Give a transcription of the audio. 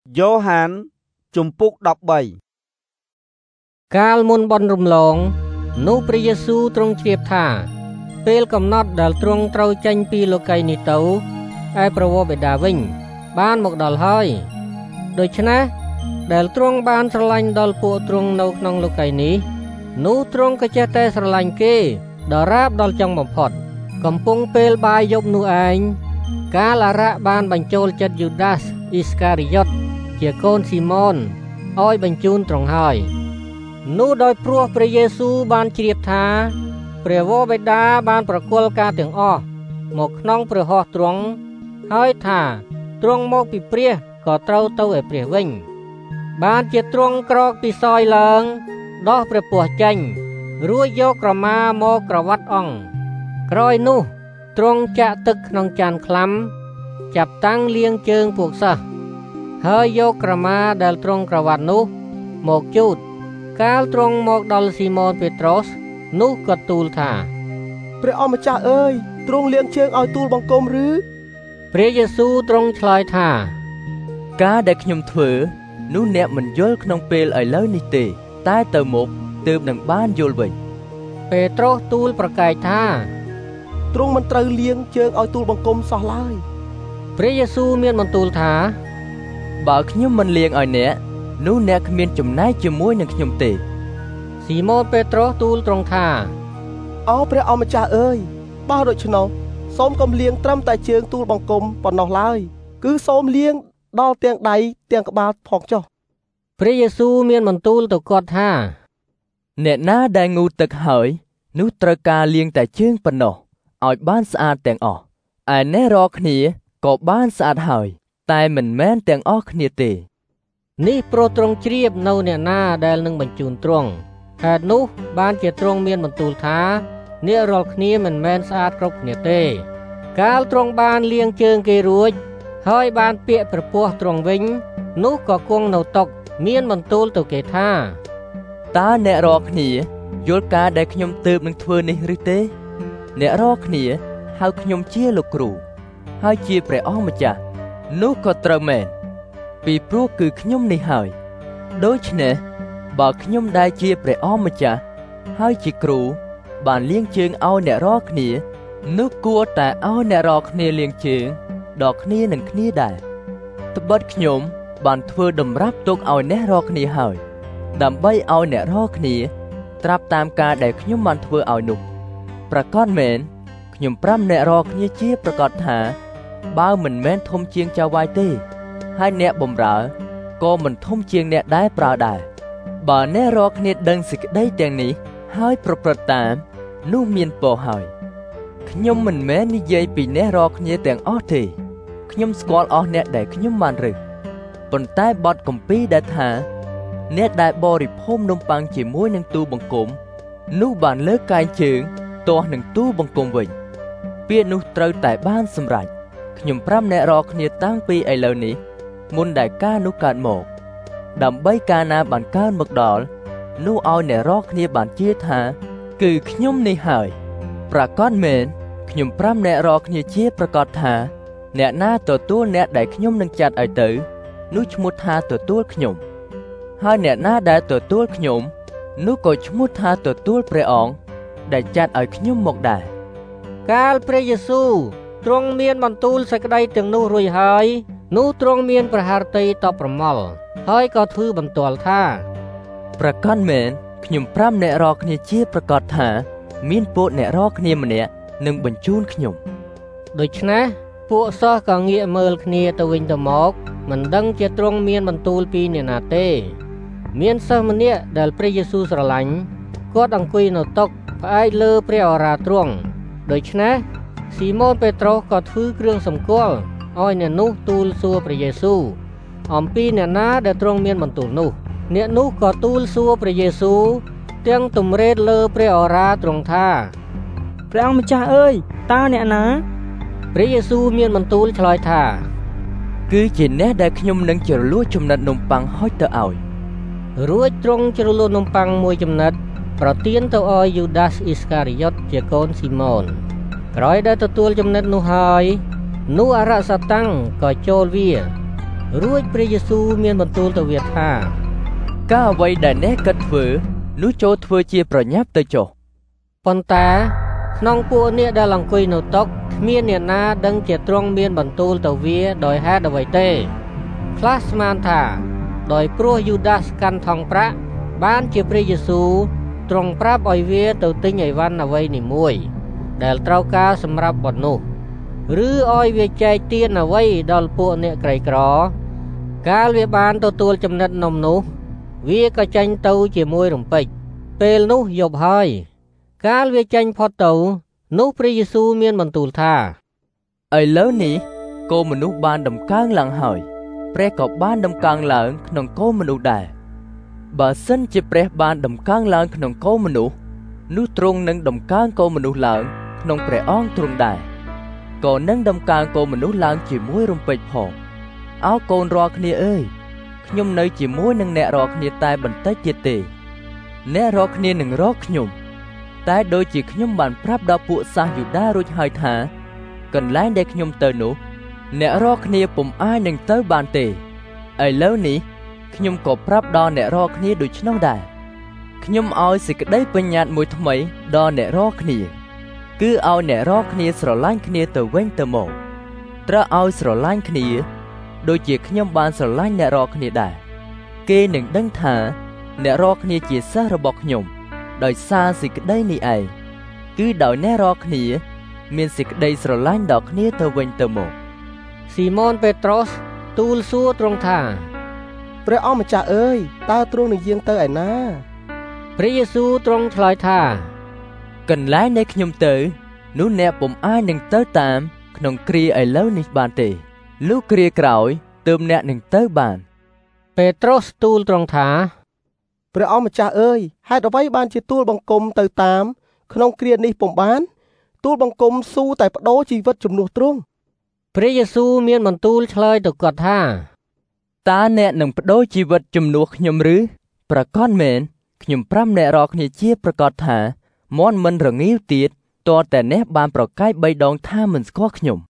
Johann ជំពូក 13 កាលមុនបន់រំលងនោះព្រះយេស៊ូវទ្រង់ជ្រាបថាពេលកំណត់ដែលទ្រង់ត្រូវចេញពីលោកីយ៍នេះទៅឯព្រះវរបិតាវិញបានមកដល់ហើយដូច្នេះដែលទ្រង់បានស្រឡាញ់ដល់ពួកទ្រង់នៅក្នុងលោកីយ៍នេះនោះទ្រង់ក៏ចេះតែស្រឡាញ់គេដល់រាបដល់ចុងបំផុតកំពុងពេលបាយយប់នោះឯងកាលអារក្សបានបញ្ចូលចិត្តយូដាសអ៊ីស្ការីយ៉ុតជាកូនស៊ីម៉ូនឲ្យបញ្ជូនទ្រង់ហើយនោះដោយព្រោះព្រះយេស៊ូវបានជ្រាបថាព្រះវរបិតាបានប្រគល់ការទាំងអស់មកក្នុងព្រះហស្ថទ្រង់ហើយថាទ្រង់មកពីព្រះក៏ត្រូវទៅឯព្រះវិញបានជាទ្រង់ក្រោកពីសោយឡើងដោះព្រះពស់ចេញរួចយកក្រមាមកក្រវាត់អង្គក្រោយនោះទ្រង់ចាក់ទឹកក្នុងចានខ្លាំចាប់តាំងលាងជើងពួកសិស្សហើយយកក្រមាដែលទ្រង់ក្រវាត់នោះមកជូតកាលទ្រង់មកដល់ស៊ីម៉ូនពេត្រុសនោះក៏ទូលថាព្រះអម្ចាស់អើយទ្រង់លាងជើងឲ្យទូលបង្គំឬព្រះយេស៊ូវទ្រង់ឆ្លើយថាការដែលខ្ញុំធ្វើនោះអ្នកមិនយល់ក្នុងពេលឥឡូវនេះទេតែទៅមុខទើបនឹងបានយល់វិញពេត្រុសទូលប្រកែកថាទ្រង់មិនត្រូវលាងជើងឲ្យទូលបង្គំសោះឡើយព្រះយេស៊ូវមានបន្ទូលថាបើខ្ញុំមិនលាងឲ្យអ្នកនោះអ្នកគ្មានចំណែកជាមួយនឹងខ្ញុំទេស៊ីម៉ូនពេត្រុសទូលទ្រង់ថាអូព្រះអម្ចាស់អើយបើដូច្នោះសូមកុំលាងត្រឹមតែជើងទូលបង្គំប៉ុណ្ណោះឡើយគឺសូមលាងដល់ទាំងដៃទាំងក្បាលផងចុះព្រះយេស៊ូវមានបន្ទូលទៅគាត់ថាអ្នកណាដែលងូតទឹកហើយនោះត្រូវការលាងតែជើងប៉ុណ្ណោះឲ្យបានស្អាតទាំងអស់ឯអ្នករាល់គ្នាក៏បានស្អាតហើយតែមិនមែនទាំងអស់គ្នាទេនេះព្រោះទ្រង់ជ្រាបនៅអ្នកណាដែលនឹងបញ្ជូនទ្រង់ហេតុនោះបានជាទ្រង់មានបន្ទូលថាអ្នករាល់គ្នាមិនមែនស្អាតគ្រប់គ្នាទេកាលទ្រង់បានលាងជើងគេរួចហើយបានពាក់ព្រះពស់ទ្រង់វិញនោះក៏គង់នៅតុមានបន្ទូលទៅគេថាតើអ្នករាល់គ្នាយល់ការដែលខ្ញុំទើបនឹងធ្វើនេះឬទេអ្នករាល់គ្នាហៅខ្ញុំជាលោកគ្រូហើយជាព្រះអម្ចាស់នោះក៏ត្រូវមែនពីព្រោះគឺខ្ញុំនេះហើយដូច្នេះបើខ្ញុំដែលជាព្រះអម្ចាស់ហើយជាគ្រូបានលាងជើងឲ្យអ្នករាល់គ្នានោះគួរតែឲ្យអ្នករាល់គ្នាលាងជើងដល់គ្នានឹងគ្នាដែរត្បិតខ្ញុំបានធ្វើតម្រាប់ទុកឲ្យអ្នករាល់គ្នាហើយដើម្បីឲ្យអ្នករាល់គ្នាត្រាប់តាមការដែលខ្ញុំបានធ្វើឲ្យនោះប្រកាសមែនខ្ញុំប្រាំអ្នករាល់គ្នាជាប្រកាសថាបើមិនមែនធំជាងចៅវាយទេហើយអ្នកបម្រើក៏មិនធំជាងអ្នកដែលប្រើដែរបើអ្នករាល់គ្នាដឹងសេចក្តីទាំងនេះហើយប្រព្រឹត្តតាមនោះមានពរហើយខ្ញុំមិនមែននិយាយពីអ្នករាល់គ្នាទាំងអស់ទេខ្ញុំស្គាល់អស់អ្នកដែលខ្ញុំបានរើសប៉ុន្តែបទគម្ពីរដែលថាអ្នកដែលបរិភោគនំប៉័ងជាមួយនឹងទូបង្គំនោះបានលើកកែងជើងទាស់នឹងទូបង្គំវិញពាក្យនោះត្រូវតែបានសម្រេចខ្ញុំប្រាំអ្នករាល់គ្នាតាំងពីឥឡូវនេះមុនដែលការនោះកើតមកដើម្បីការណាបានកើតមកដល់នោះឲ្យអ្នករាល់គ្នាបានជឿថាគឺខ្ញុំនេះហើយប្រកាសមែនខ្ញុំប្រាំអ្នករាល់គ្នាជាប្រកាសថាអ្នកណាទទួលអ្នកដែលខ្ញុំនឹងចាត់ឲ្យទៅនោះឈ្មោះថាទទួលខ្ញុំហើយអ្នកណាដែលទទួលខ្ញុំនោះក៏ឈ្មោះថាទទួលព្រះអង្គដែលចាត់ឲ្យខ្ញុំមកដែរកាលព្រះយេស៊ូវទ្រង់មានបន្ទូលសេចក្តីទាំងនោះរួចហើយនោះទ្រង់មានប្រហារតីតបប្រមល់ហើយក៏ធ្វើបន្ទាល់ថាប្រកាសមែនខ្ញុំប្រាំអ្នករាល់គ្នាជាប្រកាសថាមានពួកអ្នករាល់គ្នាម្នាក់នឹងបញ្ជូនខ្ញុំដូច្នេះពួកសិស្សក៏ងាកមើលគ្នាទៅវិញទៅមកមិនដឹងជាទ្រង់មានបន្ទូលពីអ្នកណាទេមានសិស្សម្នាក់ដែលព្រះយេស៊ូវស្រឡាញ់គាត់អង្គុយនៅតុផ្អែកលើព្រះអរាទ្រង់ដូច្នេះស៊ីម៉ូនពេត្រុសក៏ធ្វើគ្រឿងសម្គាល់ឲ្យអ្នកនោះទូលសួរព្រះយេស៊ូវអំពីអ្នកណាដែលទ្រង់មានបន្ទូលនោះអ្នកនោះក៏ទូលសួរព្រះយេស៊ូវទាំងទម្រេតលើព្រះអរាទ្រង់ថាព្រះអង្គម្ចាស់អើយតើអ្នកណាព្រះយេស៊ូវមានបន្ទូលឆ្លើយថាគឺជាអ្នកដែលខ្ញុំនឹងជ្រលក់ចំណិតនំប៉័ងហុចទៅឲ្យរួចទ្រង់ជ្រលក់នំប៉័ងមួយចំណិតប្រទានទៅឲ្យយូដាសអ៊ីស្ការីយ៉ុតជាកូនស៊ីម៉ូនក្រោយដែលទទួលចំណិតនោះហើយនោះអរសាតាំងក៏ចូលវារួចព្រះយេស៊ូវមានបន្ទូលទៅវាថាការអ្វីដែលអ្នកគិតធ្វើនោះចូលធ្វើជាប្រញាប់ទៅចុះប៉ុន្តែក្នុងពួកអ្នកដែលអង្គុយនៅតុគ្មានអ្នកណាដឹងជាទ្រង់មានបន្ទូលទៅវាដោយហេតុអ្វីទេខ្លះស្មានថាដោយព្រោះយូដាសកាន់ថង់ប្រាក់បានជាព្រះយេស៊ូវទ្រង់ប្រាប់ឲ្យវាទៅទិញអីវ៉ាន់អ្វីនីមួយដែលត្រូវការសម្រាប់បុណ្យនោះឬឲ្យវាចែកទានអ្វីដល់ពួកអ្នកក្រីក្រកាលវាបានទទួលចំណិតនំនោះវាក៏ចេញទៅជាមួយរំពេចពេលនោះយប់ហើយកាលវាចេញផុតទៅនោះព្រះយេស៊ូវមានបន្ទូលថាឥឡូវនេះកូនមនុស្សបានដំកើងឡើងហើយព្រះក៏បានដំកើងឡើងក្នុងកូនមនុស្សដែរបើសិនជាព្រះបានដំកើងឡើងក្នុងកូនមនុស្សនោះទ្រង់នឹងដំកើងកូនមនុស្សឡើងក្នុងព្រះអង្គទ្រង់ដែរក៏នឹងដំកើងកូនមនុស្សឡើងជាមួយរំពេចផងអោកូនរាល់គ្នាអើយខ្ញុំនៅជាមួយនឹងអ្នករាល់គ្នាតែបន្តិចទៀតទេអ្នករាល់គ្នានឹងរកខ្ញុំតែដូចជាខ្ញុំបានប្រាប់ដល់ពួកសាសយូដារួចហើយថាកន្លែងដែលខ្ញុំទៅនោះអ្នករាល់គ្នាពុំអាចនឹងទៅបានទេឥឡូវនេះខ្ញុំក៏ប្រាប់ដល់អ្នករាល់គ្នាដូច្នោះដែរខ្ញុំឲ្យសេចក្តីបញ្ញត្តិមួយថ្មីដល់អ្នករាល់គ្នាគឺឲ្យអ្នករាល់គ្នាស្រឡាញ់គ្នាទៅវិញទៅមកត្រូវឲ្យស្រឡាញ់គ្នាដូចជាខ្ញុំបានស្រឡាញ់អ្នករាល់គ្នាដែរគេនឹងដឹងថាអ្នករាល់គ្នាជាសិស្សរបស់ខ្ញុំដោយសារសេចក្តីនេះឯងគឺដោយអ្នករាល់គ្នាមានសេចក្តីស្រឡាញ់ដល់គ្នាទៅវិញទៅមកស៊ីម៉ូនពេត្រុសទូលសួរទ្រង់ថាព្រះអង្គម្ចាស់អើយតើទ្រង់នឹងយាងទៅឯណាព្រះយេស៊ូវទ្រង់ឆ្លើយថាកន្លែងដែលខ្ញុំទៅនោះអ្នកពុំអាចនឹងទៅតាមក្នុងគ្រាឥឡូវនេះបានទេលុះគ្រាក្រោយទើបអ្នកនឹងទៅបានពេត្រុសទូលទ្រង់ថាព្រះអង្គម្ចាស់អើយហេតុអ្វីបានជាទូលបង្គំទៅតាមក្នុងគ្រានេះពុំបានទូលបង្គំស៊ូតែបដូរជីវិតជំនួសទ្រង់ព្រះយេស៊ូវមានបន្ទូលឆ្លើយទៅគាត់ថាតើអ្នកនឹងបដូរជីវិតជំនួសខ្ញុំឬប្រកាសមែនខ្ញុំប្រាប់អ្នករាល់គ្នាជាប្រកាសថាមាន់មិនរងាវទៀតទាល់តែអ្នកបានប្រកែក3ដងថាមិនស្គាល់ខ្ញុំ